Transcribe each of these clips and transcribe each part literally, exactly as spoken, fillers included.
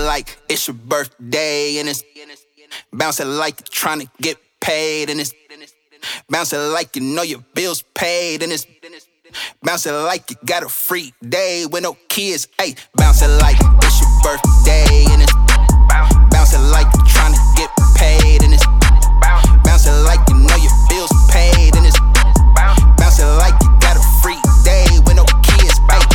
like it's your birthday and it's bouncing like you're trying to get paid and it's bouncing like you know your bills paid and it's bouncing like you got a free day with no kids. Ayy, bouncing like it's your birthday and it's bouncing like you're trying to get paid and it's bouncing like you know your bills paid and it's bouncing like you got a free day with no kids. Ayy.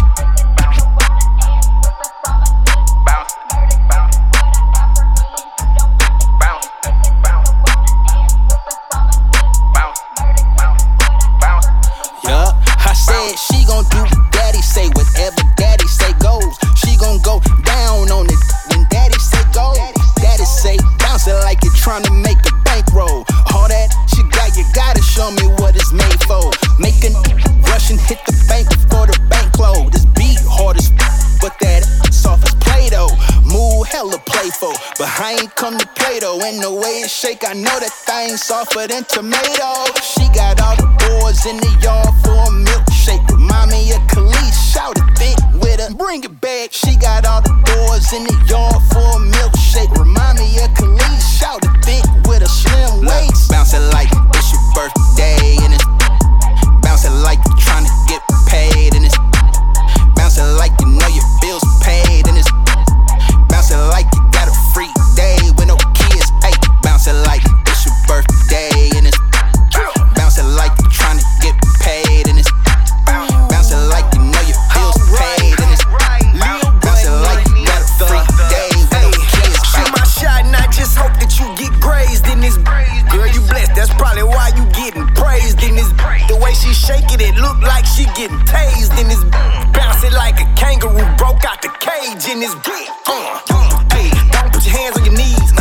Yeah, I said she gon' do what daddy say, whatever daddy say goes. She gon' go down on it when daddy say go. Daddy say bounce it like you're trying to make a bankroll. All that she got, you gotta show me what it's made for. Making rush and hit the bank before the bank close. This beat hard as f- but that soft as Play-Doh. Move hella playful, but I ain't come to play though. Ain't no way it shake, I know that thing softer than tomato. She got all the boys in the yard for a milkshake. Remind me of Khalees, shout it thick with her, bring it back. She got all the boys in the yard for a milkshake. Remind me of Khalees, shout it thick with a slim waist. Bouncing like it's your birthday and it's bouncing like you're trying to get paid and it's bouncing like you know your bills paid and it's bouncing like you got a free day with no kids. Ay, bouncing like it's your birthday and it's bouncing like you're trying to get paid and it's bouncing like you know your bills paid and it's bouncing like you got a free day with no kids. Shoot my shot and I just hope that you get grazed in this. Girl, you blessed, that's probably why you getting praised in this. The way she shake it, it look like she getting tased in this. Bouncing like a kangaroo broke out the cage in this. Uh, uh, hey, don't put your hands on your knees.